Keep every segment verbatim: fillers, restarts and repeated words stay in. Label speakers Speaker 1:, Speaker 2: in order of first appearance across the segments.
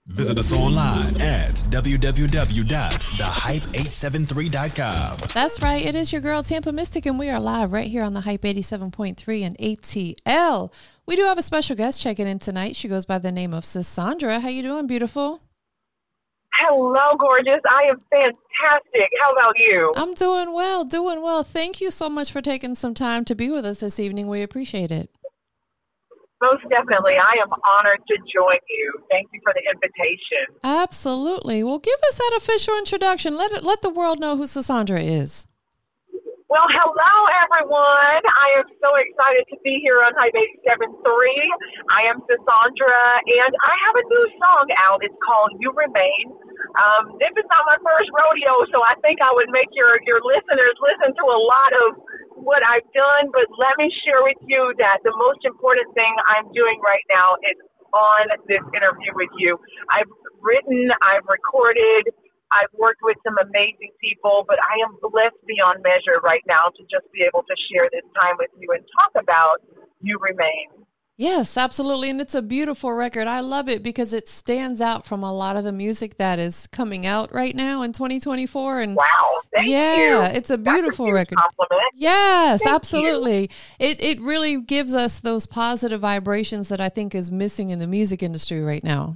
Speaker 1: Visit us online at w w w dot the hype eight seven three dot com.
Speaker 2: That's right. It is your girl, Tampa Mystic, and we are live right here on the Hype eighty-seven point three and A T L. We do have a special guest checking in tonight. She goes by the name of Sisandra. How you doing, beautiful?
Speaker 3: Hello, gorgeous. I am fantastic. How about you?
Speaker 2: I'm doing well, doing well. Thank you so much for taking some time to be with us this evening. We appreciate it.
Speaker 3: Most definitely. I am honored to join you. Thank you for the invitation.
Speaker 2: Absolutely. Well, give us that official introduction. Let it, let the world know who Sisandra is.
Speaker 3: Well, hello, everyone. I am so excited to be here on Hype eighty-seven point three. I am Sisandra, and I have a new song out. It's called You Remain. Um, this is not my first rodeo, so I think I would make your, your listeners listen to a lot of what I've done, but let me share with you that the most important thing I'm doing right now is on this interview with you. I've written, I've recorded, I've worked with some amazing people, but I am blessed beyond measure right now to just be able to share this time with you and talk about You Remain.
Speaker 2: Yes, absolutely. And it's a beautiful record. I love it because it stands out from a lot of the music that is coming out right now in twenty twenty-four. And
Speaker 3: wow, thank
Speaker 2: yeah,
Speaker 3: you.
Speaker 2: Yeah, it's a beautiful
Speaker 3: That's a
Speaker 2: record.
Speaker 3: Compliment.
Speaker 2: Yes,
Speaker 3: thank
Speaker 2: absolutely.
Speaker 3: You.
Speaker 2: It it really gives us those positive vibrations that I think is missing in the music industry right now.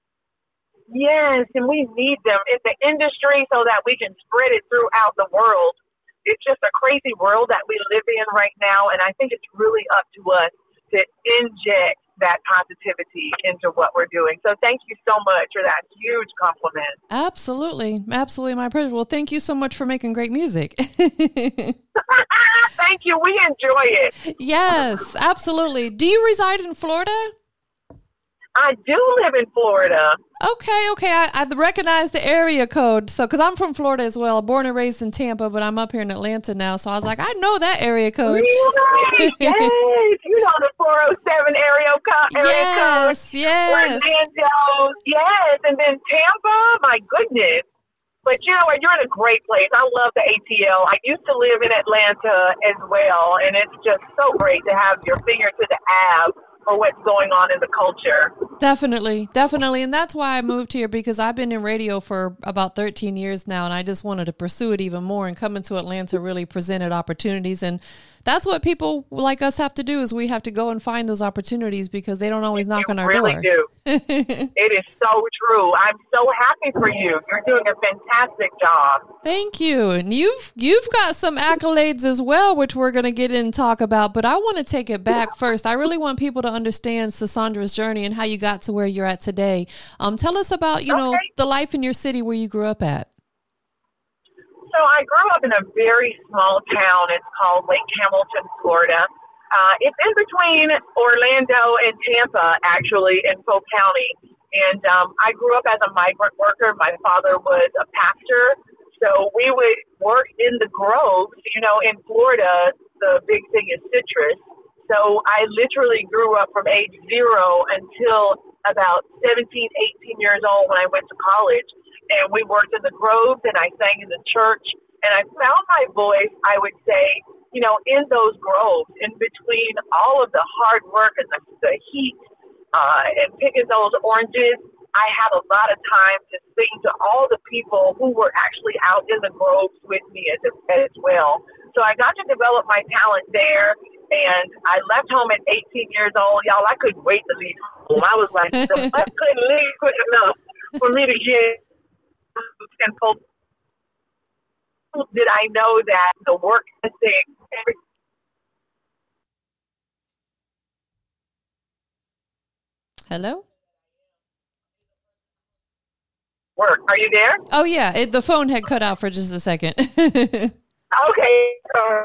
Speaker 3: Yes, and we need them in the industry so that we can spread it throughout the world. It's just a crazy world that we live in right now, and I think it's really up to us to inject that positivity into what we're doing. So thank you so much for that huge compliment.
Speaker 2: Absolutely. Absolutely my pleasure. Well, thank you so much for making great music.
Speaker 3: Thank you. We enjoy it.
Speaker 2: Yes, absolutely. Do you reside in Florida?
Speaker 3: I do live in Florida.
Speaker 2: Okay, okay. I, I recognize the area code. So, because I'm from Florida as well, born and raised in Tampa, but I'm up here in Atlanta now. So I was like, I know that area code.
Speaker 3: Really? Yes. You know the four oh seven area code. Area
Speaker 2: yes,
Speaker 3: code.
Speaker 2: yes.
Speaker 3: Orlando. Yes. And then Tampa, my goodness. But you know what? You're in a great place. I love the A T L. I used to live in Atlanta as well. And it's just so great to have your finger to the Ave for what's going on in the culture.
Speaker 2: Definitely, definitely. And that's why I moved here, because I've been in radio for about thirteen years now, and I just wanted to pursue it even more, and coming to Atlanta really presented opportunities. And that's what people like us have to do, is we have to go and find those opportunities, because they don't always knock
Speaker 3: you
Speaker 2: on our
Speaker 3: really
Speaker 2: door.
Speaker 3: Do. It is so true. I'm so happy for you. You're doing a fantastic job.
Speaker 2: Thank you. And you've you've got some accolades as well, which we're going to get in and talk about. But I want to take it back first. I really want people to understand Sisandra's journey and how you got to where you're at today. Um, tell us about, you okay. know, the life in your city where you grew up at.
Speaker 3: So I grew up in a very small town. It's called Lake Hamilton, Florida. Uh, it's in between Orlando and Tampa, actually, in Polk County. And um, I grew up as a migrant worker. My father was a pastor. So we would work in the groves. You know, in Florida, the big thing is citrus. So I literally grew up from age zero until about seventeen, eighteen years old when I went to college. And we worked in the groves, and I sang in the church. And I found my voice, I would say, you know, in those groves, in between all of the hard work and the, the heat uh, and picking those oranges. I had a lot of time to sing to all the people who were actually out in the groves with me as, as well. So I got to develop my talent there. And I left home at eighteen years old. Y'all, I couldn't wait to leave home. I was like, I couldn't leave quick enough for me to get and pull. Did I know that the work ethic,
Speaker 2: Hello?
Speaker 3: Work. Are you there?
Speaker 2: Oh, yeah. It, the phone had cut out for just a second.
Speaker 3: Okay. Uh,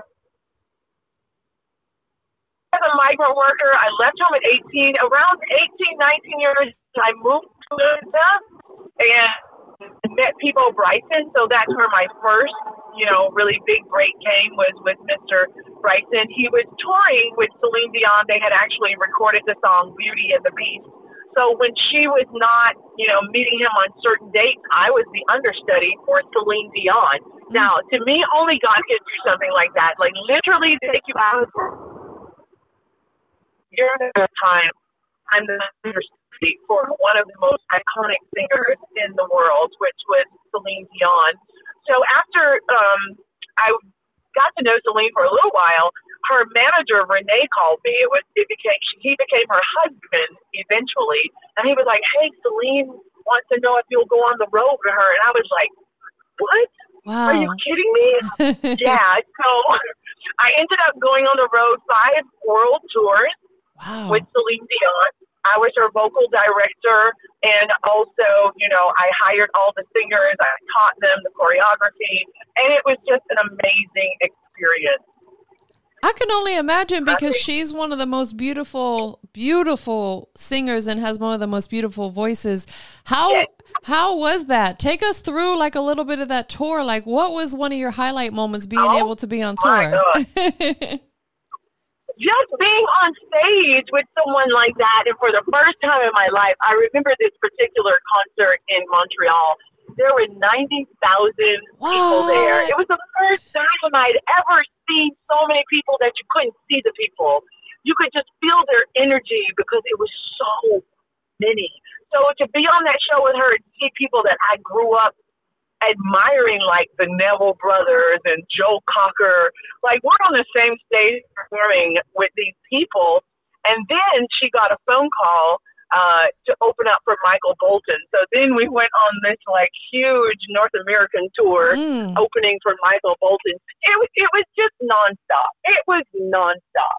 Speaker 3: as a migrant worker, I left home at eighteen. Around eighteen, nineteen years, I moved to Atlanta and met People Bryson. So that's where my first, you know, really big break came, was with Mister Bryson. He was touring with Celine Dion. They had actually recorded the song Beauty and the Beast. So when she was not, you know, meeting him on certain dates, I was the understudy for Celine Dion. Now, to me, only God can do something like that. Like, literally take you out of during the time I'm the understudy for one of the most iconic singers in the world, which was Celine Dion. So after um, I got to know Celine for a little while, her manager, Renee, called me. It was it became he became her husband eventually, and he was like, "Hey, Celine wants to know if you'll go on the road with her." And I was like, "What?
Speaker 2: Wow.
Speaker 3: Are you kidding me?" Yeah. So I ended up going on the road five world tours
Speaker 2: wow.
Speaker 3: with Celine Dion. I was her vocal director, and also, you know, I hired all the singers. I taught them the choreography, and it was just an amazing experience.
Speaker 2: I can only imagine, because she's one of the most beautiful, beautiful singers and has one of the most beautiful voices. How yes. how was that? Take us through like a little bit of that tour. Like, what was one of your highlight moments being
Speaker 3: oh,
Speaker 2: able to be on tour?
Speaker 3: Just being on stage with someone like that, and for the first time in my life, I remember this particular concert in Montreal. There were ninety thousand people there. It was the first time I'd ever seen so many people that you couldn't see the people. You could just feel their energy because it was so many. So to be on that show with her and see people that I grew up admiring, like the Neville Brothers and Joe Cocker, like we're on the same stage performing with these people. And then she got a phone call uh, to open up for Michael Bolton. So then we went on this like huge North American tour mm. opening for Michael Bolton. It was, it was just nonstop. It was nonstop.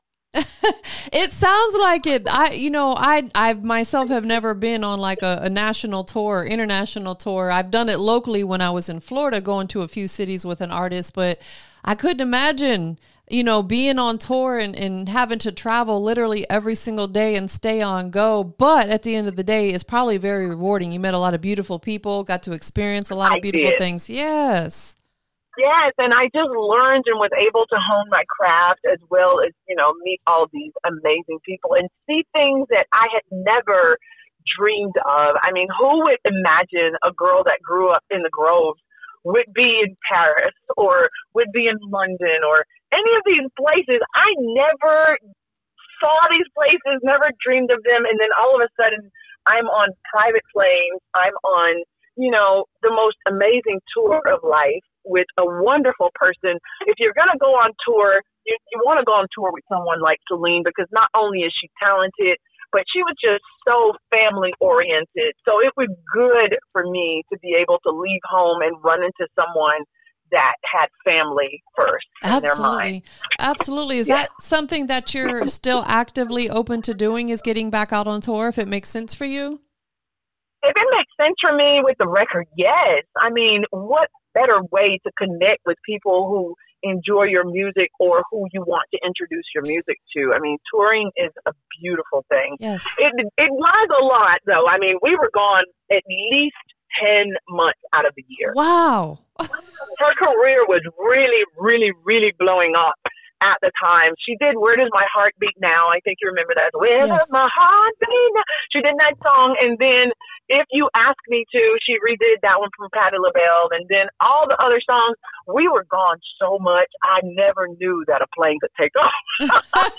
Speaker 2: It sounds like it. I, you know, I, I myself have never been on like a, a national tour, international tour. I've done it locally when I was in Florida, going to a few cities with an artist, but I couldn't imagine, you know, being on tour and, and having to travel literally every single day and stay on go. But at the end of the day, it's probably very rewarding. You met a lot of beautiful people, got to experience a lot of
Speaker 3: I
Speaker 2: beautiful
Speaker 3: did.
Speaker 2: things. Yes.
Speaker 3: Yes, and I just learned and was able to hone my craft as well as, you know, meet all these amazing people and see things that I had never dreamed of. I mean, who would imagine a girl that grew up in the Groves would be in Paris or would be in London or any of these places? I never saw these places, never dreamed of them, and then all of a sudden I'm on private planes. I'm on, you know, the most amazing tour of life with a wonderful person. If you're going to go on tour, you, you want to go on tour with someone like Celine, because not only is she talented, but she was just so family oriented. So it was good for me to be able to leave home and run into someone that had family first in their mind.
Speaker 2: Absolutely. Is
Speaker 3: yeah.
Speaker 2: that something that you're still actively open to doing, is getting back out on tour, if it makes sense for you?
Speaker 3: If it makes sense for me with the record, yes. I mean, what better way to connect with people who enjoy your music or who you want to introduce your music to? I mean, touring is a beautiful thing.
Speaker 2: Yes.
Speaker 3: It, it was a lot, though. I mean, we were gone at least ten months out of the year.
Speaker 2: Wow.
Speaker 3: Her career was really, really, really blowing up at the time. She did Where Does My Heart Beat Now? I think you remember that. Where yes. does my heart beat now? She did that song, and then If You Ask Me To, she redid that one from Patti LaBelle, and then all the other songs. We were gone so much, I never knew that a plane could take off.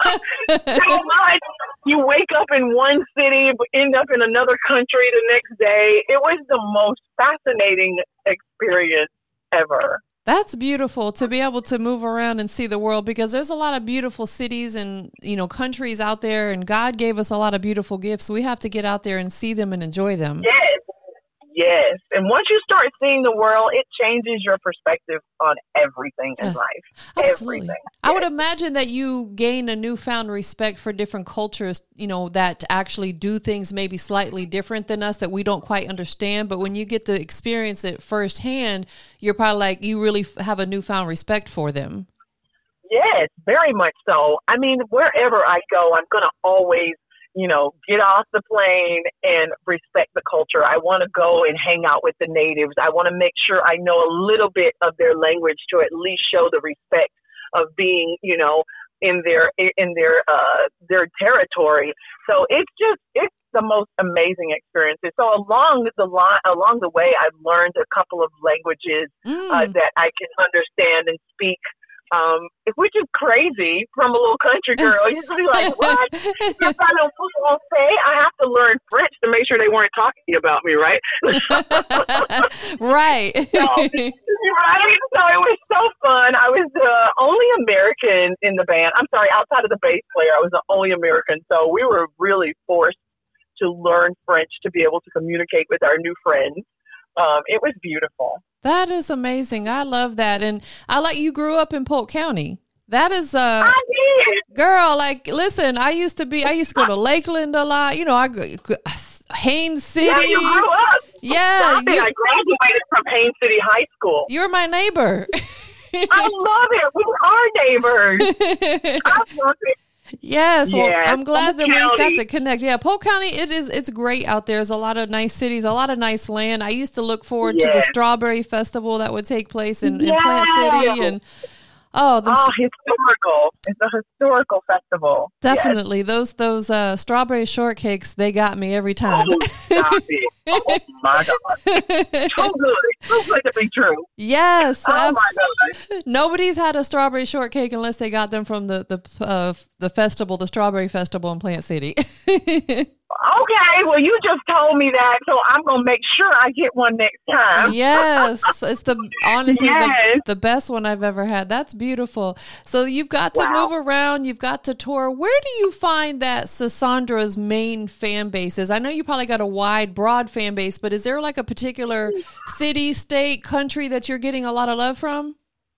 Speaker 3: So much. You wake up in one city, but end up in another country the next day. It was the most fascinating experience ever.
Speaker 2: That's beautiful, to be able to move around and see the world, because there's a lot of beautiful cities and, you know, countries out there, and God gave us a lot of beautiful gifts. We have to get out there and see them and enjoy them.
Speaker 3: Yes. Yes. And once you start seeing the world, it changes your perspective on everything in
Speaker 2: uh,
Speaker 3: life.
Speaker 2: Absolutely.
Speaker 3: Everything.
Speaker 2: I
Speaker 3: yes.
Speaker 2: would imagine that you gain a newfound respect for different cultures, you know, that actually do things maybe slightly different than us that we don't quite understand. But when you get to experience it firsthand, you're probably like, you really f- have a newfound respect for them.
Speaker 3: Yes, very much so. I mean, wherever I go, I'm going to always, you know, get off the plane and respect the culture. I want to go and hang out with the natives. I want to make sure I know a little bit of their language to at least show the respect of being, you know, in their in their uh, their territory. So it's just it's the most amazing experiences. So along the line, along the way, I've learned a couple of languages
Speaker 2: mm.
Speaker 3: uh, that I can understand and speak um, which is crazy from a little country girl. You used to be like, what? If I don't say, I have to learn French to make sure they weren't talking about me, right?
Speaker 2: Right.
Speaker 3: So, right? So it was so fun. I was the only American in the band. I'm sorry, outside of the bass player, I was the only American. So we were really forced to learn French to be able to communicate with our new friends. Um, it was beautiful.
Speaker 2: That is amazing. I love that. And I like you grew up in Polk County. That is, uh,
Speaker 3: I did.
Speaker 2: Girl, like, listen, I used to be, I used to go to Lakeland a lot. You know, I Haines City.
Speaker 3: Yeah, you grew up.
Speaker 2: Yeah.
Speaker 3: You, I graduated from Haines City High School.
Speaker 2: You're my neighbor.
Speaker 3: I love it. We are neighbors. I love it.
Speaker 2: Yes, well,
Speaker 3: yeah,
Speaker 2: I'm glad
Speaker 3: Polk
Speaker 2: that
Speaker 3: County.
Speaker 2: we got to connect. Yeah, Polk County, it is, it's great out there. There's a lot of nice cities, a lot of nice land. I used to look forward
Speaker 3: yes.
Speaker 2: to the Strawberry Festival that would take place in, in
Speaker 3: yes.
Speaker 2: Plant City. And oh, the,
Speaker 3: oh, historical. It's a historical festival.
Speaker 2: Definitely. Yes. Those those uh, strawberry shortcakes, they got me every time.
Speaker 3: Oh, stop it. Oh, my God. Too good. Too good to be true.
Speaker 2: Yes.
Speaker 3: Oh,
Speaker 2: abs-
Speaker 3: my God.
Speaker 2: Nobody's had a strawberry shortcake unless they got them from the, the, uh, the festival, the Strawberry Festival in Plant City.
Speaker 3: Okay, well, you just told me that, so I'm going to make sure I get one next time.
Speaker 2: Yes, it's the honestly
Speaker 3: yes.
Speaker 2: the, the best one I've ever had. That's beautiful. So you've got to
Speaker 3: wow.
Speaker 2: move around, you've got to tour. Where do you find that Sassandra's main fan base is? I know you probably got a wide, broad fan base, but is there like a particular city, state, country that you're getting a lot of love from?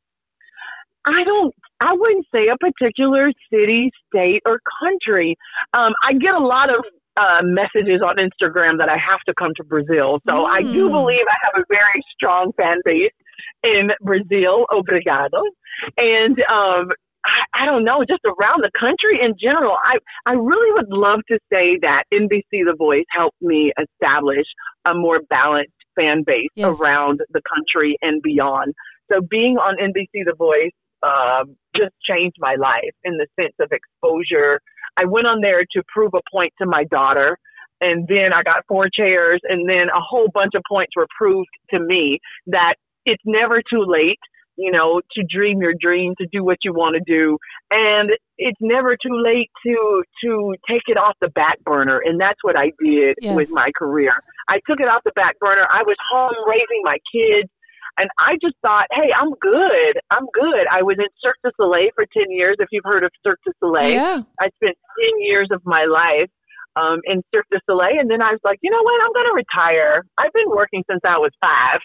Speaker 3: I don't, I wouldn't say a particular city, state, or country. Um, I get a lot of Uh, messages on Instagram that I have to come to Brazil. So mm. I do believe I have a very strong fan base in Brazil. Obrigado. And um, I, I don't know, just around the country in general, I, I really would love to say that N B C The Voice helped me establish a more balanced fan base yes. around the country and beyond. So being on N B C The Voice um, just changed my life in the sense of exposure. I went on there to prove a point to my daughter, and then I got four chairs, and then a whole bunch of points were proved to me that it's never too late, you know, to dream your dream, to do what you want to do. And it's never too late to to take it off the back burner. And that's what I did yes. with my career. I took it off the back burner. I was home raising my kids. And I just thought, hey, I'm good. I'm good. I was in Cirque du Soleil for ten years, if you've heard of Cirque du Soleil.
Speaker 2: Yeah.
Speaker 3: I spent ten years of my life um, in Cirque du Soleil. And then I was like, you know what? I'm going to retire. I've been working since I was five.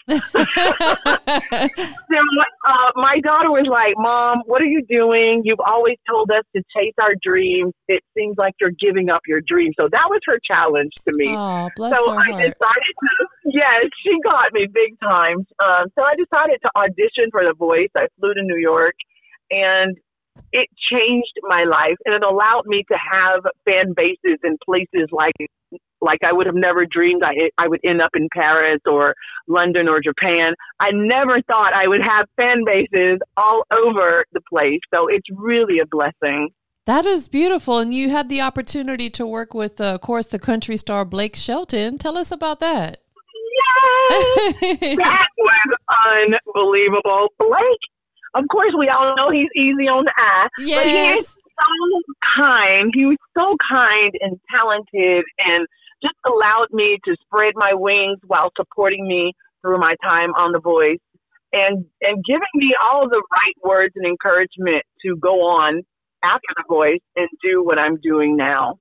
Speaker 3: So uh, my daughter was like, Mom, what are you doing? You've always told us to chase our dreams. It seems like you're giving up your dreams. So that was her challenge to me.
Speaker 2: Oh, bless
Speaker 3: so
Speaker 2: her
Speaker 3: I
Speaker 2: heart.
Speaker 3: decided to, yes, she got me big time. Um, so I decided to audition for The Voice. I flew to New York, and it changed my life, and it allowed me to have fan bases in places like like I would have never dreamed I I would end up in Paris or London or Japan. I never thought I would have fan bases all over the place. So it's really a blessing.
Speaker 2: That is beautiful. And you had the opportunity to work with, uh, of course, the country star Blake Shelton. Tell us about that.
Speaker 3: Yes! That was unbelievable. Blake, of course, we all know he's easy on the eye.
Speaker 2: Yes.
Speaker 3: But he is so kind. He was so kind and talented and just allowed me to spread my wings while supporting me through my time on The Voice and, and giving me all the right words and encouragement to go on after The Voice and do what I'm doing now.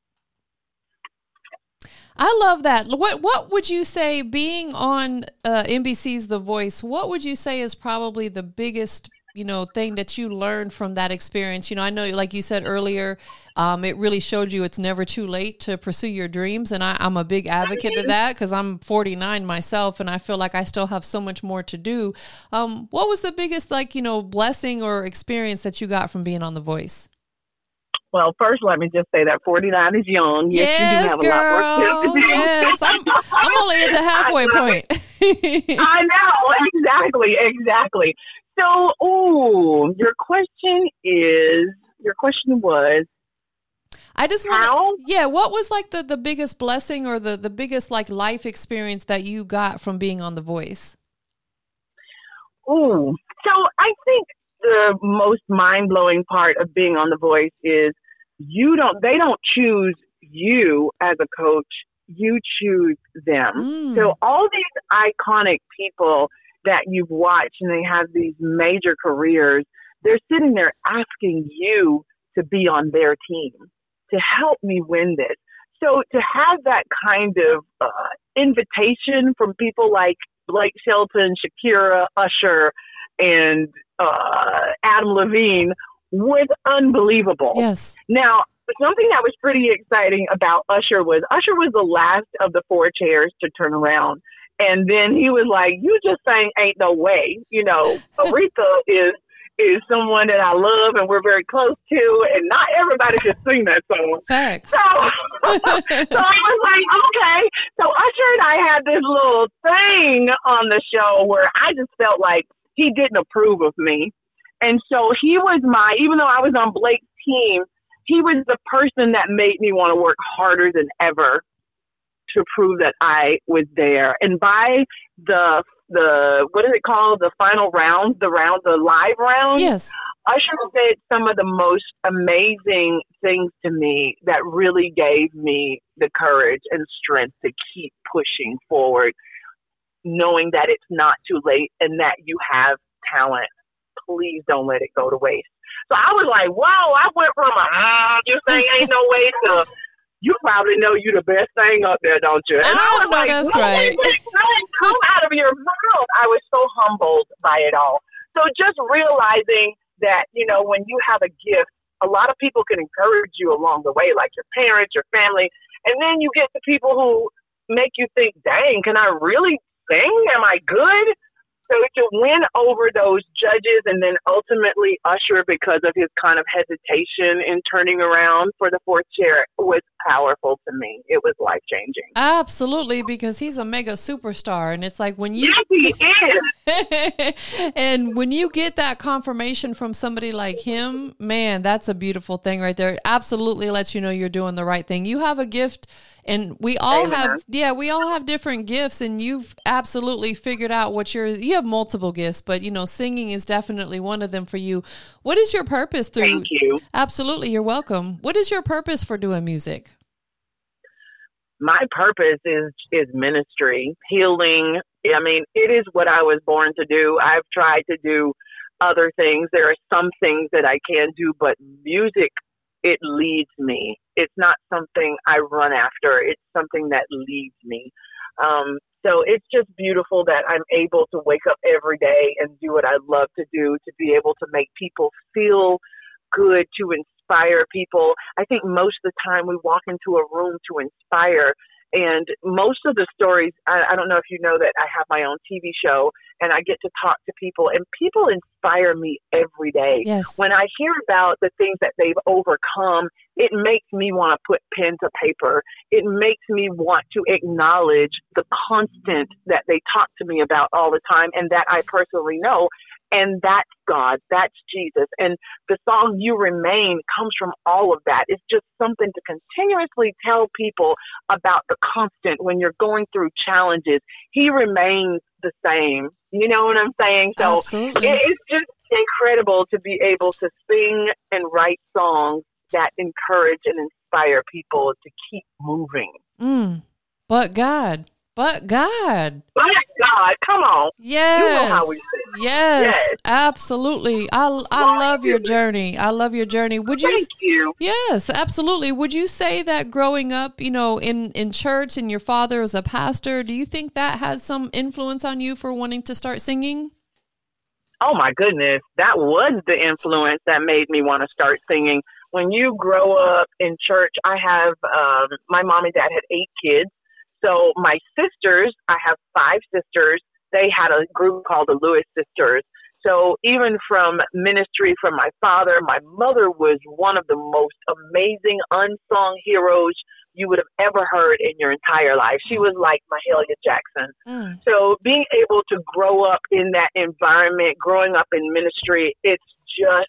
Speaker 2: I love that. What what would you say, being on uh, N B C's The Voice, what would you say is probably the biggest, you know, thing that you learned from that experience? You know, I know, like you said earlier, um, it really showed you it's never too late to pursue your dreams. And I, I'm a big advocate of that because I'm forty-nine myself and I feel like I still have so much more to do. Um, what was the biggest, like, you know, blessing or experience that you got from being on The Voice?
Speaker 3: Well, first, let me just say that forty-nine is young. Yes,
Speaker 2: yes
Speaker 3: you do have
Speaker 2: girl.
Speaker 3: a lot more to do.
Speaker 2: Yes, I'm, I'm only at the halfway point.
Speaker 3: I know, exactly, exactly. So, oh, your question is, your question was,
Speaker 2: I just want
Speaker 3: how?
Speaker 2: to, yeah, what was like the, the biggest blessing or the, the biggest like life experience that you got from being on The Voice?
Speaker 3: Oh, so I think the most mind-blowing part of being on The Voice is you don't, they don't choose you as a coach. You choose them. Mm. So all these iconic people that you've watched and they have these major careers, they're sitting there asking you to be on their team, to help me win this. So to have that kind of uh, invitation from people like Blake Shelton, Shakira, Usher, and uh, Adam Levine was unbelievable.
Speaker 2: Yes.
Speaker 3: Now, something that was pretty exciting about Usher was Usher was the last of the four chairs to turn around. And then he was like, you just sang Ain't No Way. You know, Aretha is is someone that I love and we're very close to, and not everybody can sing that song.
Speaker 2: Thanks.
Speaker 3: So, so I was like, okay. So Usher and I had this little thing on the show where I just felt like he didn't approve of me. And so he was my, even though I was on Blake's team, he was the person that made me want to work harder than ever to prove that I was there. And by the the what is it called? The final round, the round, the live round.
Speaker 2: Yes.
Speaker 3: Usher said some of the most amazing things to me that really gave me the courage and strength to keep pushing forward, knowing that it's not too late and that you have talent. Please don't let it go to waste. So I was like, whoa, I went from a, ah, you saying ain't no way to, you probably know you the best thing up there, don't you? And I,
Speaker 2: I
Speaker 3: was
Speaker 2: know
Speaker 3: like,
Speaker 2: that's
Speaker 3: no,
Speaker 2: right.
Speaker 3: come out of your mouth. I was so humbled by it all. So just realizing that, you know, when you have a gift, a lot of people can encourage you along the way, like your parents, your family. And then you get the people who make you think, dang, can I really sing? Am I good? So to win over those judges and then ultimately Usher, because of his kind of hesitation in turning around for the fourth chair, was powerful to me. It was life-changing.
Speaker 2: Absolutely, because he's a mega superstar. And it's like when you...
Speaker 3: Yes, he
Speaker 2: is. And when you get that confirmation from somebody like him, man, that's a beautiful thing right there. It absolutely lets you know you're doing the right thing. You have a gift. And we all Amen. have, yeah, we all have different gifts, and you've absolutely figured out what yours. You have multiple gifts, but you know, singing is definitely one of them for you. What is your purpose through?
Speaker 3: Thank you.
Speaker 2: Absolutely, you're welcome. What is your purpose for doing music?
Speaker 3: My purpose is is ministry, healing. I mean, it is what I was born to do. I've tried to do other things. There are some things that I can do, but music, it leads me. It's not something I run after. It's something that leads me. Um, so it's just beautiful that I'm able to wake up every day and do what I love to do, to be able to make people feel good, to inspire people. I think most of the time we walk into a room to inspire. And most of the stories, I, I don't know if you know that I have my own T V show and I get to talk to people, and people inspire me every day.
Speaker 2: Yes.
Speaker 3: When I hear about the things that they've overcome, it makes me want to put pen to paper. It makes me want to acknowledge the constant that they talk to me about all the time and that I personally know. And that's God, that's Jesus. And the song You Remain comes from all of that. It's just something to continuously tell people about the constant when you're going through challenges. He remains the same. You know what I'm saying? So
Speaker 2: Absolutely.
Speaker 3: It, it's just incredible to be able to sing and write songs that encourage and inspire people to keep moving.
Speaker 2: Mm. But God. But God.
Speaker 3: But God, come on.
Speaker 2: Yes.
Speaker 3: You know how we sing.
Speaker 2: Yes,
Speaker 3: yes,
Speaker 2: absolutely. I, I love your journey. I love your journey. Would you?
Speaker 3: Thank you.
Speaker 2: Yes, absolutely. Would you say that growing up, you know, in, in church and your father was a pastor, do you think that has some influence on you for wanting to start singing?
Speaker 3: Oh, my goodness. That was the influence that made me want to start singing. When you grow up in church, I have, um, my mom and dad had eight kids. So my sisters, I have five sisters. They had a group called the Lewis Sisters. So even from ministry from my father, my mother was one of the most amazing unsung heroes you would have ever heard in your entire life. She was like Mahalia Jackson. Mm. So being able to grow up in that environment, growing up in ministry, it's just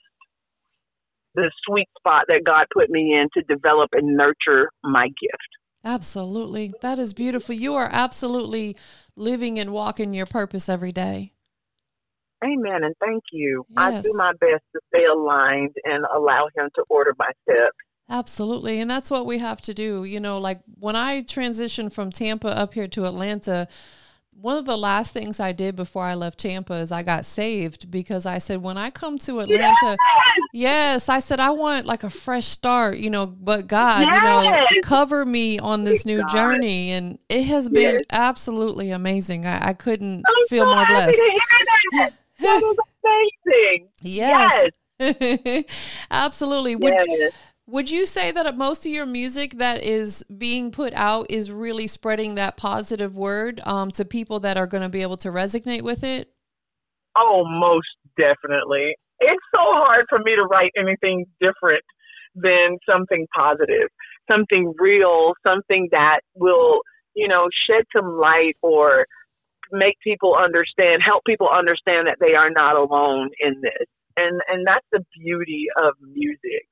Speaker 3: the sweet spot that God put me in to develop and nurture my gift.
Speaker 2: Absolutely. That is beautiful. You are absolutely living and walking your purpose every day.
Speaker 3: Amen. And thank you. I
Speaker 2: Yes.
Speaker 3: do my best to stay aligned and allow him to order my steps.
Speaker 2: Absolutely. And that's what we have to do. You know, like when I transitioned from Tampa up here to Atlanta, one of the last things I did before I left Tampa is I got saved, because I said, when I come to Atlanta, yes, I said, I want like a fresh start, you know, but God, you know,
Speaker 3: Yes.
Speaker 2: cover me on this new
Speaker 3: God.
Speaker 2: journey. And it has been
Speaker 3: Yes.
Speaker 2: absolutely amazing. I, I couldn't
Speaker 3: I'm
Speaker 2: feel
Speaker 3: so
Speaker 2: more
Speaker 3: happy
Speaker 2: blessed.
Speaker 3: to hear that. That is amazing.
Speaker 2: Yes. Absolutely. Would,
Speaker 3: Yes.
Speaker 2: would you say that most of your music that is being put out is really spreading that positive word um, to people that are going to be able to resonate with it?
Speaker 3: Oh, most definitely. It's so hard for me to write anything different than something positive, something real, something that will, you know, shed some light or make people understand, help people understand that they are not alone in this. And and that's the beauty of music.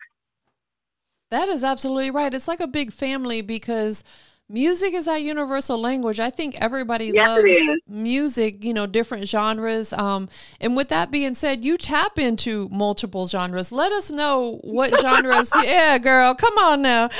Speaker 2: That is absolutely right. It's like a big family, because music is that universal language. I think everybody
Speaker 3: Yes, it
Speaker 2: loves
Speaker 3: is.
Speaker 2: music, you know, different genres. Um, and with that being said, you tap into multiple genres. Let us know what genres. Yeah, girl, come on now.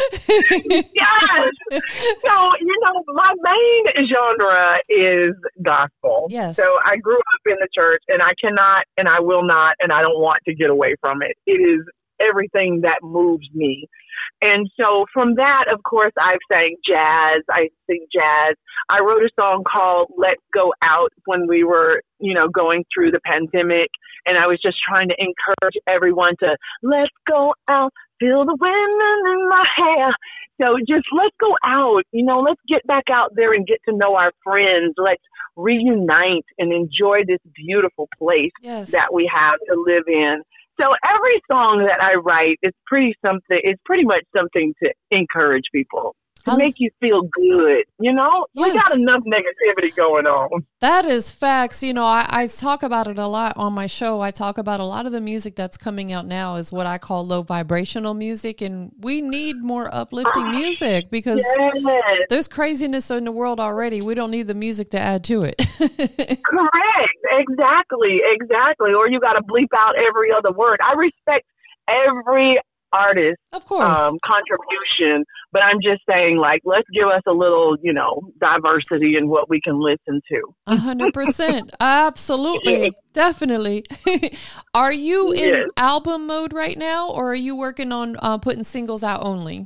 Speaker 3: Yes. So, you know, my main genre is gospel.
Speaker 2: Yes.
Speaker 3: So I grew up in the church, and I cannot and I will not and I don't want to get away from it. It is everything that moves me. And so from that, of course, I've sang jazz. I sing jazz. I wrote a song called Let's Go Out when we were, you know, going through the pandemic. And I was just trying to encourage everyone to let's go out, feel the wind in my hair. So just let's go out, you know, let's get back out there and get to know our friends. Let's reunite and enjoy this beautiful place
Speaker 2: Yes.
Speaker 3: that we have to live in. So every song that I write is pretty something. It's pretty much something to encourage people, to
Speaker 2: I-
Speaker 3: make you feel good. You know, we
Speaker 2: Yes.
Speaker 3: got enough negativity going on.
Speaker 2: That is facts. You know, I, I talk about it a lot on my show. I talk about a lot of the music that's coming out now is what I call low vibrational music. And we need more uplifting music, because
Speaker 3: Yes,
Speaker 2: there's craziness in the world already. We don't need the music to add to it.
Speaker 3: correct. Exactly, exactly. Or you got to bleep out every other word. I respect every artist
Speaker 2: Of course.
Speaker 3: um, contribution, but I'm just saying, like, let's give us a little, you know, diversity in what we can listen to.
Speaker 2: A hundred percent. Absolutely. Definitely. Are you in
Speaker 3: Yes.
Speaker 2: album mode right now, or are you working on uh, putting singles out only?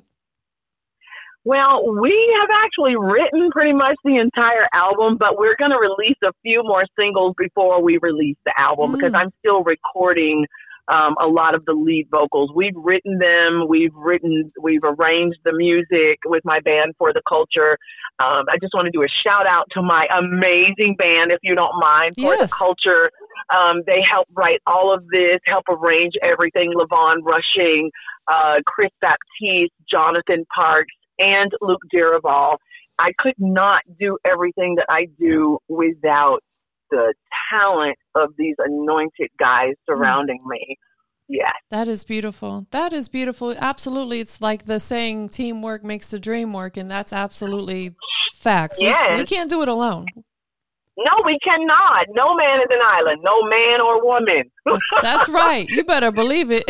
Speaker 3: Well, we have actually written pretty much the entire album, but we're going to release a few more singles before we release the album,
Speaker 2: Mm.
Speaker 3: because I'm still recording um, a lot of the lead vocals. We've written them. We've written, we've arranged the music with my band For the Culture. Um, I just want to do a shout out to my amazing band, if you don't mind, For
Speaker 2: Yes.
Speaker 3: the Culture. Um, they help write all of this, help arrange everything. Levon Rushing, uh, Chris Baptiste, Jonathan Parks, and Luke Dirival. I could not do everything that I do without the talent of these anointed guys surrounding me. Yes.
Speaker 2: That is beautiful. That is beautiful. Absolutely. It's like the saying, teamwork makes the dream work. And that's absolutely facts. We-
Speaker 3: Yes.
Speaker 2: We, can't do it alone.
Speaker 3: No, we cannot. No man is an island. No man or woman.
Speaker 2: That's, that's right. You better believe it.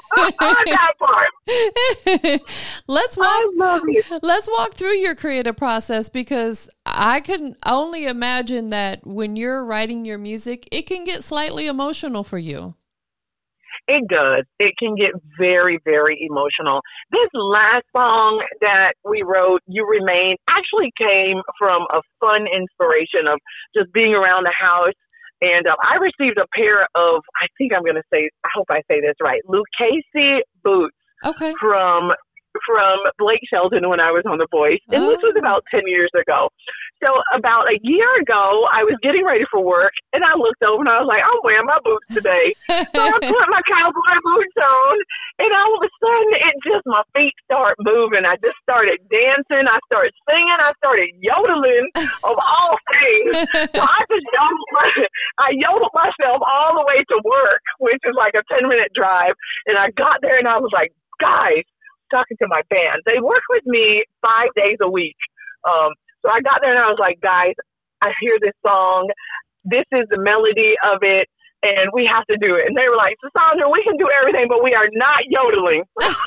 Speaker 3: That part.
Speaker 2: Let's walk.
Speaker 3: I love it.
Speaker 2: Let's walk through your creative process, because I can only imagine that when you're writing your music, it can get slightly emotional for you.
Speaker 3: It does. It can get very, very emotional. This last song that we wrote, You Remain, actually came from a fun inspiration of just being around the house. And uh, I received a pair of, I think I'm going to say, I hope I say this right, Lucchese boots
Speaker 2: Okay.
Speaker 3: from from Blake Shelton when I was on The Voice. And this was
Speaker 2: Oh.
Speaker 3: about ten years ago. So about a year ago, I was getting ready for work, and I looked over and I was like, I'm wearing my boots today. So I put my cowboy boots on, and all of a sudden, it just, my feet start moving. I just started dancing. I started singing. I started yodeling, of all things. So I just yodeled, my, I yodeled myself all the way to work, which is like a ten-minute drive. And I got there, and I was like, guys, talking to my band. They work with me five days a week. Um, so I got there, and I was like, guys, I hear this song. This is the melody of it. and we have to do it. And they were like, Sandra, we can do everything, but we are not yodeling.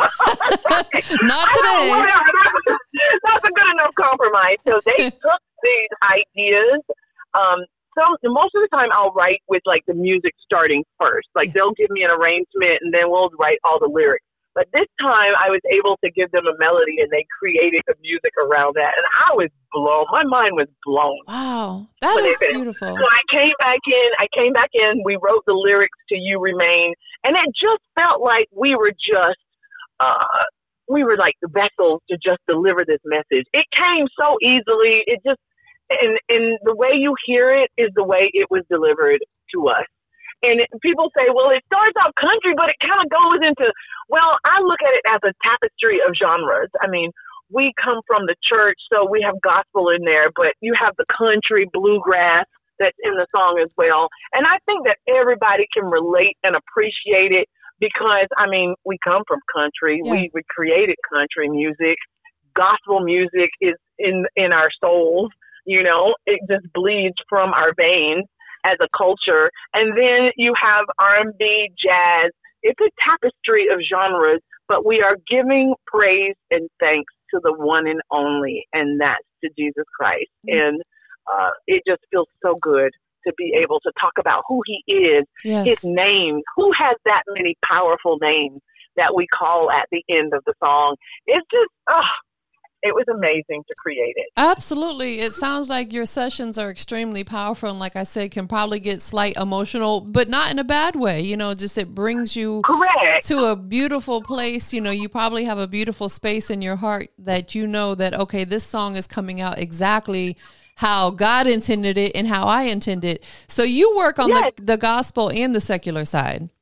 Speaker 2: Not today.
Speaker 3: That's a good enough compromise. So they took these ideas. Um, some, most of the time I'll write with like the music starting first. Like they'll give me an arrangement and then we'll write all the lyrics. But this time I was able to give them a melody and they created the music around that. And I was blown. My mind was blown.
Speaker 2: Wow. That is beautiful.
Speaker 3: So I came back in. I came back in. We wrote the lyrics to You Remain. And it just felt like we were just, uh, we were like the vessels to just deliver this message. It came so easily. It just, and, and the way you hear it is the way it was delivered to us. And it, people say, well, it starts out country, but it kind of goes into, well, I look at it as a tapestry of genres. I mean, we come from the church, so we have gospel in there, but you have the country bluegrass that's in the song as well. And I think that everybody can relate and appreciate it because, I mean, we come from country. Yeah. We, we created country music. Gospel music is in, in our souls. You know, it just bleeds from our veins as a culture. And then you have R and B, jazz. It's a tapestry of genres, but we are giving praise and thanks to the one and only, and that's to Jesus Christ. Mm-hmm. And uh, it just feels so good to be able to talk about who he is, yes. his name. Who has that many powerful names that we call at the end of the song? It's just, oh, it was amazing to create it.
Speaker 2: Absolutely. It sounds like your sessions are extremely powerful. And like I said, can probably get slight emotional, but not in a bad way. You know, just it brings you
Speaker 3: Correct.
Speaker 2: to a beautiful place. You know, you probably have a beautiful space in your heart that you know that, okay, this song is coming out exactly how God intended it and how I intended. So you work on yes. the, the gospel and the secular side. Um,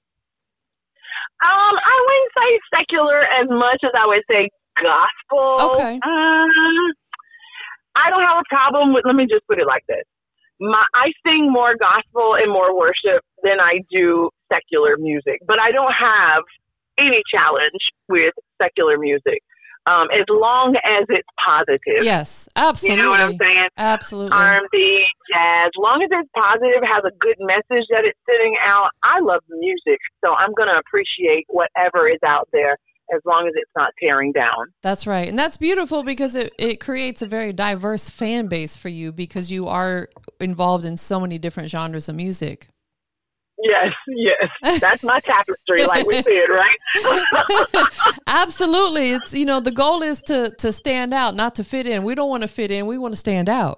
Speaker 3: I wouldn't say secular as much as I would say gospel.
Speaker 2: Okay.
Speaker 3: Um, I don't have a problem with, let me just put it like this. My, I sing more gospel and more worship than I do secular music, but I don't have any challenge with secular music. Um, as long as it's positive.
Speaker 2: Yes, absolutely.
Speaker 3: You know what I'm saying?
Speaker 2: Absolutely.
Speaker 3: R and B, jazz, as long as it's positive, has a good message that it's sending out. I love music, so I'm going to appreciate whatever is out there, as long as it's not tearing down.
Speaker 2: That's right. And that's beautiful because it, it creates a very diverse fan base for you because you are involved in so many different genres of music.
Speaker 3: Yes, yes. That's my tapestry, like we said, right?
Speaker 2: Absolutely. It's, you know, the goal is to, to stand out, not to fit in. We don't want to fit in. We want to stand out.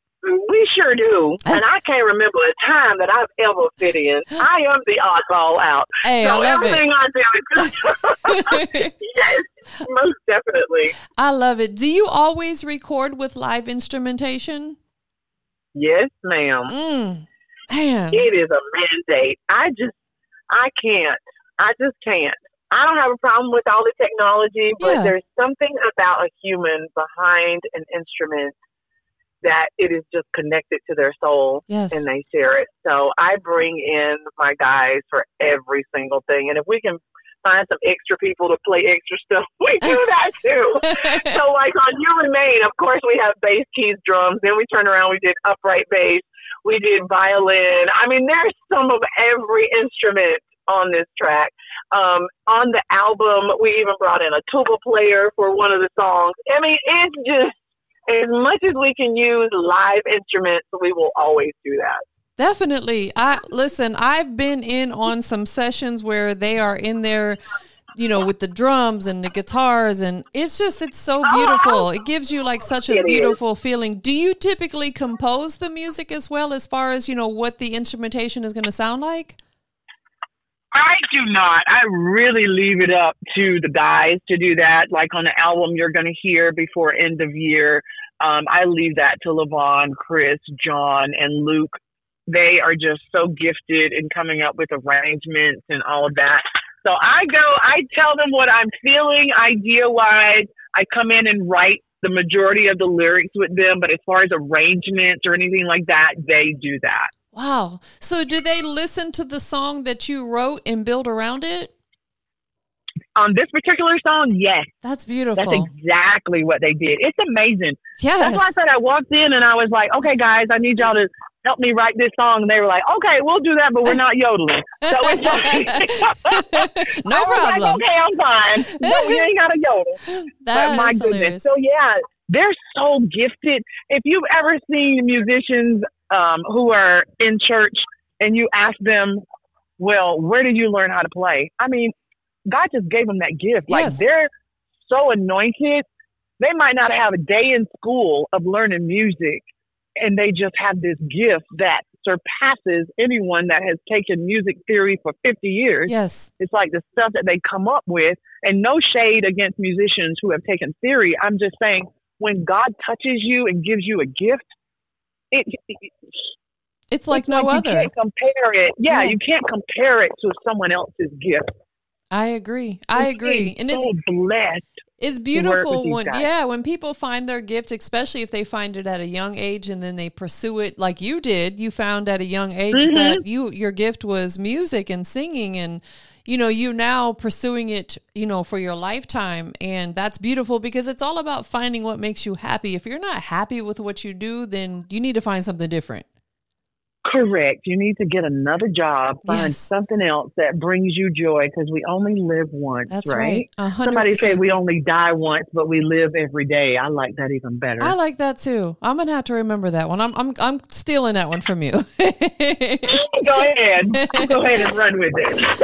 Speaker 3: We sure do. And I can't remember a time that I've ever fit in. I am the oddball out.
Speaker 2: Hey,
Speaker 3: so
Speaker 2: I love
Speaker 3: everything
Speaker 2: it.
Speaker 3: I do. Yes, most definitely.
Speaker 2: I love it. Do you always record with live instrumentation?
Speaker 3: Yes, ma'am.
Speaker 2: Mm, man.
Speaker 3: It is a mandate. I just, I can't. I just can't. I don't have a problem with all the technology, but
Speaker 2: yeah.
Speaker 3: there's something about a human behind an instrument that it is just connected to their soul,
Speaker 2: yes.
Speaker 3: and they share it. So I bring in my guys for every single thing. And if we can find some extra people to play extra stuff, we do that too. So like on You Remain, of course, we have bass, keys, drums. Then we turned around, we did upright bass. We did violin. I mean, there's some of every instrument on this track. Um, on the album, we even brought in a tuba player for one of the songs. I mean, it's just, as much as we can use live instruments, we will always do that.
Speaker 2: Definitely. I listen, I've been in on some sessions where they are in there, you know, with the drums and the guitars, and it's just, it's so beautiful. It gives you like such a beautiful feeling. Do you typically compose the music as well, as far as, you know, what the instrumentation is going to sound like?
Speaker 3: I do not. I really leave it up to the guys to do that. Like on the album you're going to hear before end of year, um, I leave that to Levon, Chris, John, and Luke. They are just so gifted in coming up with arrangements and all of that. So I go, I tell them what I'm feeling idea-wise. I come in and write the majority of the lyrics with them, but as far as arrangements or anything like that, they do that.
Speaker 2: Wow. So do they listen to the song that you wrote and build around it?
Speaker 3: On this particular song, yes.
Speaker 2: That's beautiful.
Speaker 3: That's exactly what they did. It's amazing.
Speaker 2: Yes.
Speaker 3: That's why I said I walked in and I was like, okay, guys, I need y'all to help me write this song. And they were like, okay, we'll do that, but we're not yodeling. So it's like,
Speaker 2: no
Speaker 3: I was
Speaker 2: problem.
Speaker 3: like, okay, I'm fine. No, we ain't got to yodel.
Speaker 2: That
Speaker 3: but my
Speaker 2: is
Speaker 3: goodness.
Speaker 2: hilarious.
Speaker 3: So yeah, they're so gifted. If you've ever seen musicians um, who are in church and you ask them, well, where did you learn how to play? I mean, God just gave them that gift. Like
Speaker 2: Yes.
Speaker 3: they're so anointed. They might not have a day in school of learning music, and they just have this gift that surpasses anyone that has taken music theory for fifty years.
Speaker 2: Yes.
Speaker 3: It's like the stuff that they come up with, and no shade against musicians who have taken theory. I'm just saying, when God touches you and gives you a gift, it, it
Speaker 2: It's like
Speaker 3: it's
Speaker 2: no
Speaker 3: like
Speaker 2: other.
Speaker 3: You can't compare it. Yeah,
Speaker 2: Yeah.
Speaker 3: you can't compare it to someone else's gift.
Speaker 2: I agree. I agree. And
Speaker 3: so
Speaker 2: it's
Speaker 3: blessed.
Speaker 2: It's
Speaker 3: work
Speaker 2: beautiful
Speaker 3: with these
Speaker 2: when,
Speaker 3: guys.
Speaker 2: yeah, when people find their gift, especially if they find it at a young age and then they pursue it like you did. You found at a young age
Speaker 3: Mhm.
Speaker 2: that you your gift was music and singing, and you know, you now pursuing it, you know, for your lifetime. And that's beautiful because it's all about finding what makes you happy. If you're not happy with what you do, then you need to find something different.
Speaker 3: Correct. You need to get another job, find
Speaker 2: Yes.
Speaker 3: something else that brings you joy, because we only live once,
Speaker 2: That's
Speaker 3: right?
Speaker 2: right. A hundred
Speaker 3: Somebody said
Speaker 2: percent.
Speaker 3: we only die once, but we live every day. I like that even better.
Speaker 2: I like that too. I'm gonna have to remember that one. I'm I'm I'm stealing that one from you.
Speaker 3: Go ahead. Go ahead and run with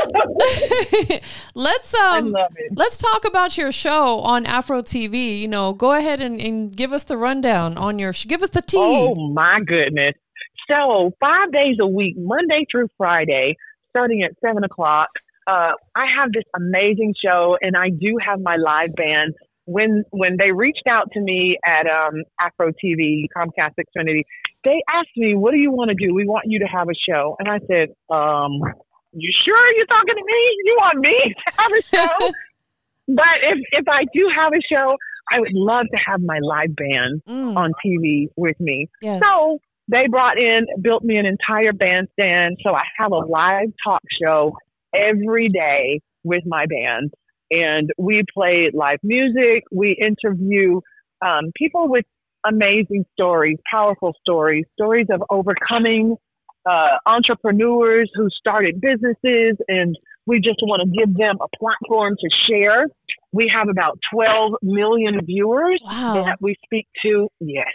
Speaker 3: it.
Speaker 2: let's
Speaker 3: I
Speaker 2: um
Speaker 3: love it.
Speaker 2: let's talk about your show on Afro T V. You know, go ahead and, and give us the rundown on your. Give us the tea.
Speaker 3: Oh, my goodness. So five days a week, Monday through Friday, starting at seven o'clock, uh, I have this amazing show, and I do have my live band. When when they reached out to me at um, Afro T V, Comcast Xfinity, they asked me, what do you want to do? We want you to have a show. And I said, um, you sure you're talking to me? You want me to have a show? But if, if I do have a show, I would love to have my live band
Speaker 2: Mm,
Speaker 3: on T V with me.
Speaker 2: yes.
Speaker 3: So they brought in, built me an entire bandstand. So I have a live talk show every day with my band. And we play live music. We interview um, people with amazing stories, powerful stories, stories of overcoming uh, entrepreneurs who started businesses. And we just want to give them a platform to share. We have about twelve million viewers
Speaker 2: Wow.
Speaker 3: that we speak to. Yes.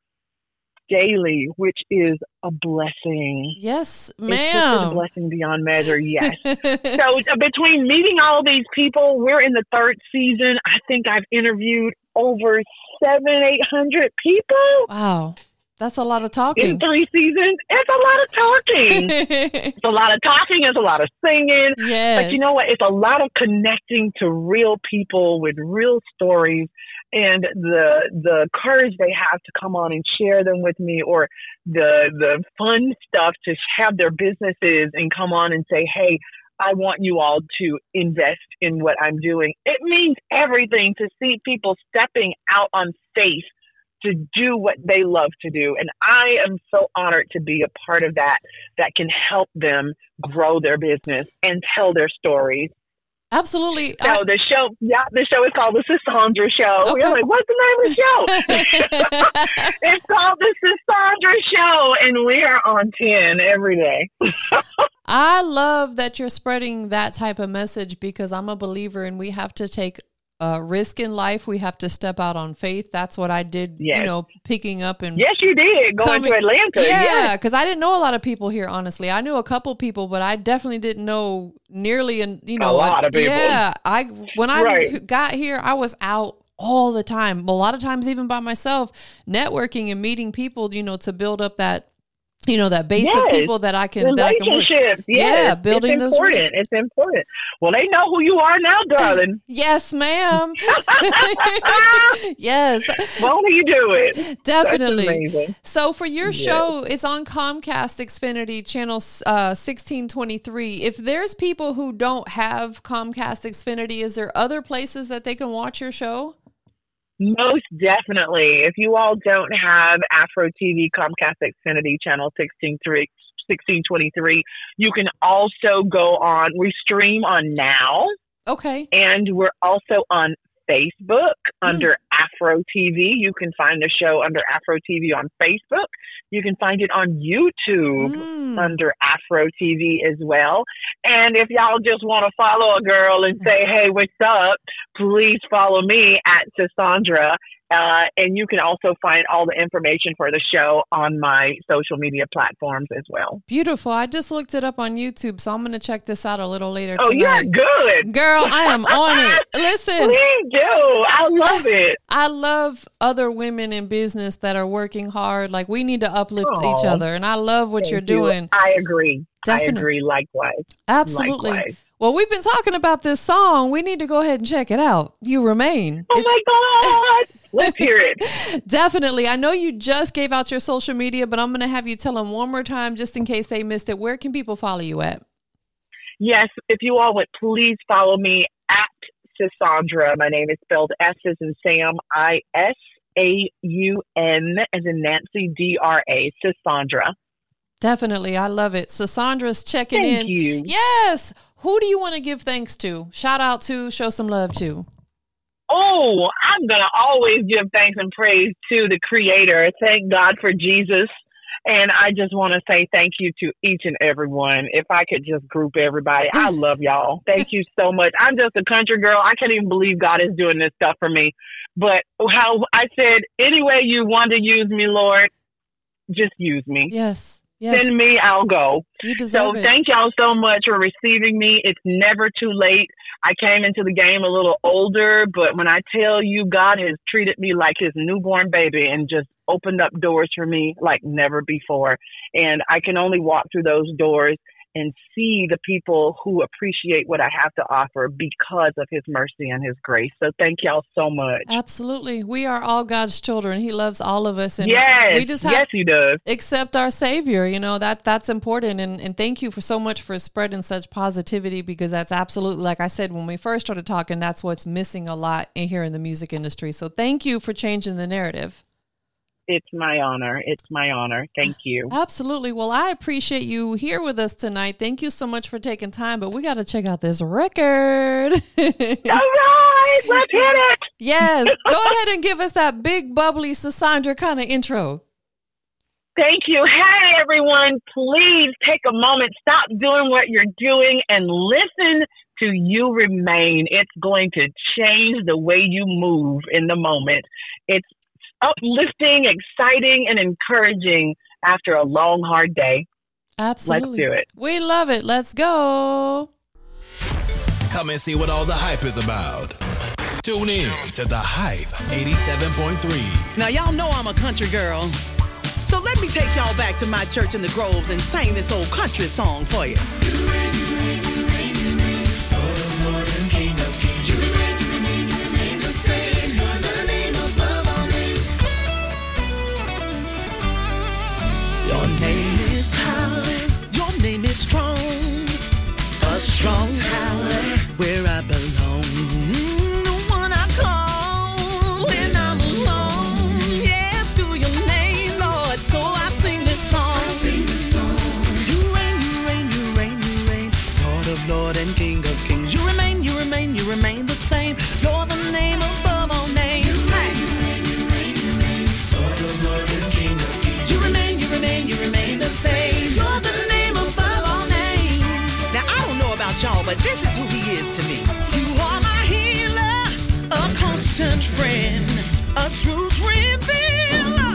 Speaker 3: Daily, which is a blessing.
Speaker 2: Yes,
Speaker 3: It's just a
Speaker 2: ma'am.
Speaker 3: blessing beyond measure. Yes. So uh, between meeting all these people, we're in the third season. I think I've interviewed over seven, eight hundred people
Speaker 2: Wow. That's a lot of
Speaker 3: in
Speaker 2: talking.
Speaker 3: three seasons. It's a lot of talking. It's a lot of talking. It's a lot of singing.
Speaker 2: Yes.
Speaker 3: But you know what? It's a lot of connecting to real people with real stories, and the the courage they have to come on and share them with me, or the the fun stuff to have their businesses and come on and say, hey, I want you all to invest in what I'm doing. It means everything to see people stepping out on faith to do what they love to do. And I am so honored to be a part of that, that can help them grow their business and tell their stories.
Speaker 2: Absolutely.
Speaker 3: So
Speaker 2: I-
Speaker 3: the show, yeah, the show is called The Sissandra Show.
Speaker 2: Okay.
Speaker 3: We're like, what's the name of the show? It's called The Sissandra Show, and we are on ten every day.
Speaker 2: I love that you're spreading that type of message because I'm a believer and we have to take a risk in life. We have to step out on faith. That's what I did, you
Speaker 3: Yes.
Speaker 2: know, picking up and
Speaker 3: Yes, you did. Going
Speaker 2: coming-
Speaker 3: to Atlanta.
Speaker 2: Yeah,
Speaker 3: Yes.
Speaker 2: because I didn't know a lot of people here, honestly. I knew a couple people, but I definitely didn't know nearly, and you know,
Speaker 3: lot of people.
Speaker 2: Yeah, I when I
Speaker 3: Right.
Speaker 2: got here, I was out all the time. A lot of times, even by myself, networking and meeting people, you know, to build up that, you know, that base of
Speaker 3: Yes.
Speaker 2: people that I can, that I can work.
Speaker 3: Relationships. Yes.
Speaker 2: Yeah, building
Speaker 3: it's
Speaker 2: those
Speaker 3: important.
Speaker 2: relationships.
Speaker 3: It's important. Well, they know who you are now, darling.
Speaker 2: Yes, ma'am. Yes,
Speaker 3: Won't you do it?
Speaker 2: definitely.
Speaker 3: That's amazing.
Speaker 2: So for your
Speaker 3: Yes.
Speaker 2: show, it's on Comcast Xfinity channel uh, sixteen twenty-three. If there's people who don't have Comcast Xfinity, is there other places that they can watch your show?
Speaker 3: Most definitely. If you all don't have Afro T V Comcast Xfinity channel sixteen twenty-three, you can also go on, we stream on Now,
Speaker 2: Okay.
Speaker 3: and we're also on Facebook under mm. Afro T V. You can find the show under Afro T V on Facebook. You can find it on YouTube mm. under Afro T V as well. And if y'all just want to follow a girl and say, hey, what's up, please follow me at Cassandra. Uh, and you can also find all the information for the show on my social media platforms as well.
Speaker 2: Beautiful. I just looked it up on YouTube, so I'm going to check this out a little later
Speaker 3: oh,
Speaker 2: tonight.
Speaker 3: Oh, yeah, good.
Speaker 2: Girl, I am on it. Listen.
Speaker 3: Please do. I love it.
Speaker 2: I love other women in business that are working hard. Like, we need to uplift Aww. each other, and I love what
Speaker 3: Thank
Speaker 2: you're
Speaker 3: you.
Speaker 2: doing.
Speaker 3: I agree.
Speaker 2: Definitely.
Speaker 3: I agree. Likewise.
Speaker 2: Absolutely.
Speaker 3: Likewise.
Speaker 2: Well, we've been talking about this song. We need to go ahead and check it out. You Remain.
Speaker 3: Oh, it's- my God. Let's hear it.
Speaker 2: Definitely. I know you just gave out your social media, but I'm going to have you tell them one more time just in case they missed it. Where can people follow you at?
Speaker 3: Yes. If you all would please follow me at Cassandra. My name is spelled S as in Sam, I S A U N as in Nancy, D R A, Cassandra.
Speaker 2: Definitely. I love it. So Sandra's checking
Speaker 3: Thank
Speaker 2: in.
Speaker 3: You.
Speaker 2: Yes. Who do you want to give thanks to? Shout out to, show some love to.
Speaker 3: Oh, I'm going to always give thanks and praise to the Creator. Thank God for Jesus. And I just want to say thank you to each and every one. If I could just group everybody, I love y'all. Thank you so much. I'm just a country girl. I can't even believe God is doing this stuff for me. But how I said, any way you want to use me, Lord, just use me.
Speaker 2: Yes. Yes.
Speaker 3: Send me, I'll go.
Speaker 2: You deserve
Speaker 3: so
Speaker 2: it.
Speaker 3: Thank y'all so much for receiving me. It's never too late. I came into the game a little older, but when I tell you God has treated me like his newborn baby and just opened up doors for me like never before. And I can only walk through those doors and see the people who appreciate what I have to offer because of his mercy and his grace. So thank y'all so much.
Speaker 2: Absolutely. We are all God's children. He loves all of us. And
Speaker 3: yes,
Speaker 2: we just have
Speaker 3: yes, he does.
Speaker 2: Accept our Savior. You know, that that's important. And, and thank you for so much for spreading such positivity, because that's absolutely, like I said, when we first started talking, that's what's missing a lot in here in the music industry. So thank you for changing the narrative.
Speaker 3: It's my honor. It's my honor. Thank you.
Speaker 2: Absolutely. Well, I appreciate you here with us tonight. Thank you so much for taking time, but we got to check out this record.
Speaker 3: All right. Let's hit it.
Speaker 2: Yes. Go ahead and give us that big, bubbly Cassandra kind of intro.
Speaker 3: Thank you. Hey, everyone. Please take a moment. Stop doing what you're doing and listen to You Remain. It's going to change the way you move in the moment. It's uplifting, exciting, and encouraging after a long, hard day.
Speaker 2: Absolutely.
Speaker 3: Let's do it.
Speaker 2: We love it. Let's go.
Speaker 1: Come and see what all the hype is about. Tune in to The Hype eighty-seven point three.
Speaker 4: Now, y'all know I'm a country girl. So let me take y'all back to my church in the Groves and sing this old country song for you. Your name is power, your name is strong, a strong tower where I belong. The one I call when I'm alone. Yes, to your name, Lord, so I sing this song. I sing this song. You reign, you reign, you reign, you reign, Lord of Lords and King of Kings. You remain, you remain, you remain the same. You're the name above all names. Say. You remain the same. You're the name above all names. Now, I don't know about y'all, but this is who he is to me. You are my healer, a constant friend, a truth revealer.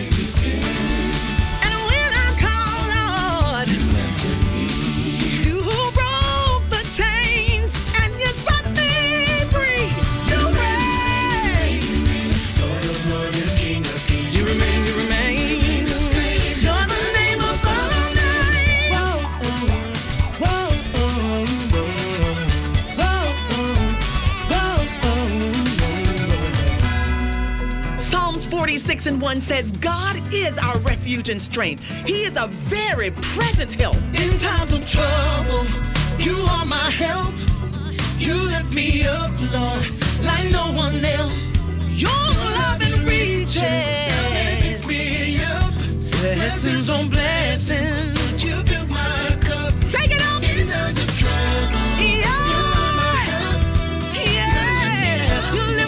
Speaker 4: And when I call, Lord, you who broke the chains and you set me free. You reign. Lord of Lords and King of Kings. You remain, you remain. forty-six and one says, God is our refuge and strength. He is a very present help. In times of trouble, you are my help. You lift me up, Lord, like no one else. Your love and reaches lifts me up. Blessings on blessings. You fill my cup. Take it up. In times of trouble, yeah. You are my help. Yeah. You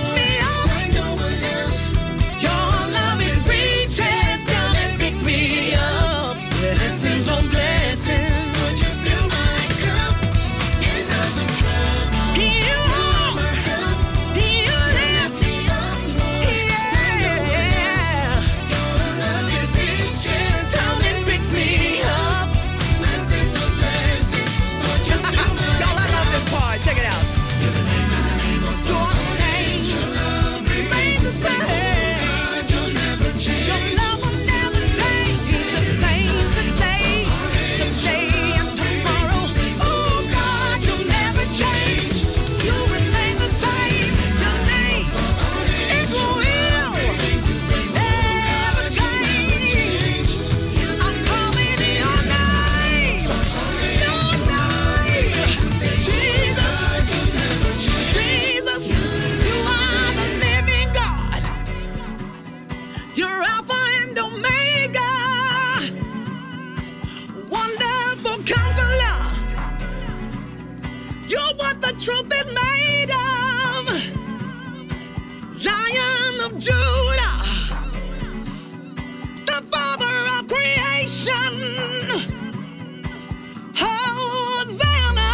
Speaker 4: blessings on blessings. Would you fill my cup in times of trouble? You are, you lift me up, yeah. Your love it reaches down and picks me up. Blessings on blessings. Would you fill my cup? Y'all, I love this part. Check it out. Your name remains the same. You'll never change. Your love will never change. He's the same today, yesterday, and tomorrow. Oh God, you'll never change. You remain the same. Your name, it will never change. I'm calling your name. Your name, Jesus. Jesus, you are the living God. You're Alpha and Omega. Wonderful Counselor. You're what the truth is made of. Lion of Judah. The Father of creation. Hosanna.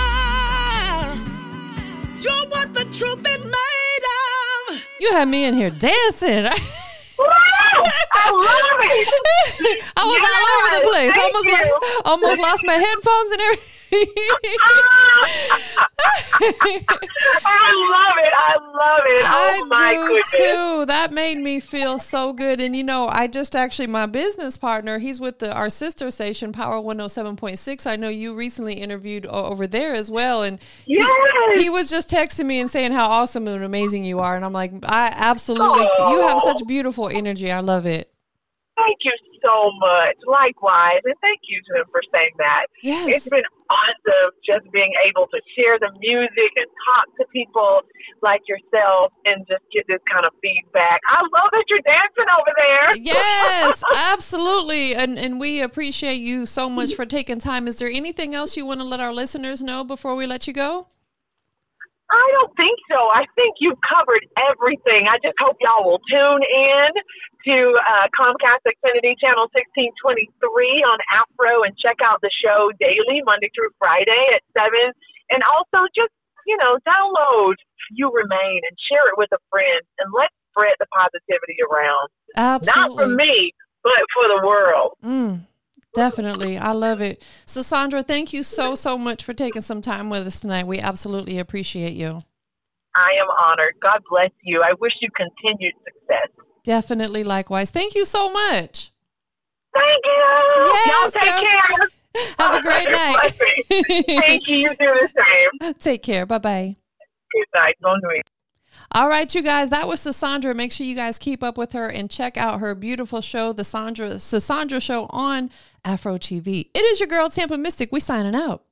Speaker 4: You're what the truth is made of.
Speaker 2: You had me in here dancing.
Speaker 3: Woo! I love it.
Speaker 2: I was all over the place.
Speaker 3: Thank
Speaker 2: Almost,
Speaker 3: you.
Speaker 2: like, almost lost my headphones and everything.
Speaker 3: I love it. I love it. Oh my
Speaker 2: I do
Speaker 3: goodness.
Speaker 2: too. That made me feel so good. And you know, I just actually, my business partner, he's with the our sister station, Power one oh seven point six. I know you recently interviewed o- over there as well. And he-
Speaker 3: Yes.
Speaker 2: he, was just texting me and saying how awesome and amazing you are. And I'm like, I absolutely,
Speaker 3: Oh.
Speaker 2: you have such beautiful energy. I love it.
Speaker 3: Thank you so much. Likewise. And thank you to him for saying that.
Speaker 2: Yes.
Speaker 3: It's been awesome just being able to share the music and talk to people like yourself and just get this kind of feedback. I love that you're dancing over there.
Speaker 2: Yes, absolutely. And and we appreciate you so much for taking time. Is there anything else you want to let our listeners know before we let you go?
Speaker 3: I don't think so. I think you've covered everything. I just hope y'all will tune in to uh, Comcast Xfinity Channel sixteen twenty-three on Afro and check out the show daily, Monday through Friday at seven. And also just, you know, download You Remain and share it with a friend and let's spread the positivity around.
Speaker 2: Absolutely.
Speaker 3: Not for me, but for the world.
Speaker 2: Mm, definitely. I love it. So, Sandra, thank you so, so much for taking some time with us tonight. We absolutely appreciate you.
Speaker 3: I am honored. God bless you. I wish you continued success.
Speaker 2: Definitely. Likewise. Thank you so much.
Speaker 3: Thank you.
Speaker 2: Yes,
Speaker 3: Y'all take
Speaker 2: girl.
Speaker 3: care.
Speaker 2: Have a great night.
Speaker 3: Thank you. You do the same.
Speaker 2: Take care. Bye-bye.
Speaker 3: Good night. Bonne nuit.
Speaker 2: All right, you guys, that was Sasandra. Make sure you guys keep up with her and check out her beautiful show, the Sandra, Sasandra Show on Afro T V. It is your girl, Tampa Mystic. We signing out.